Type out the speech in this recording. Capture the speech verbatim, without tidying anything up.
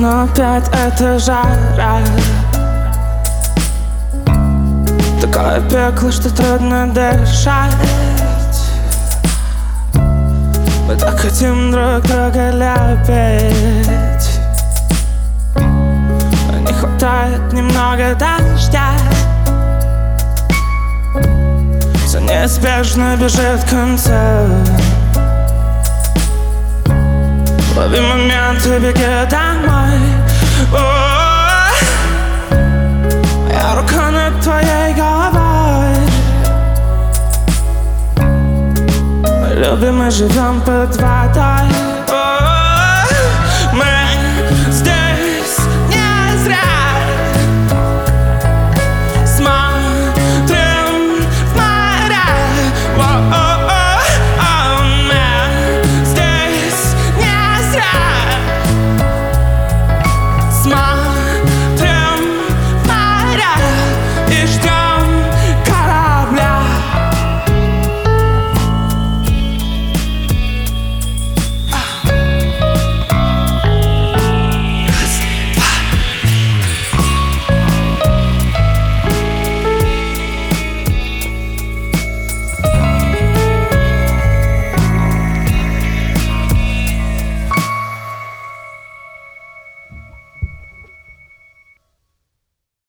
но опять это жара. Такое пекло, что трудно дышать. Мы так хотим друг друга любить, но не хватает немного дождя. Все неизбежно бежит к концу. Лови момент и беги домой. О-о-о. Моя рука над твоей головой. Мы любим и живем под водой.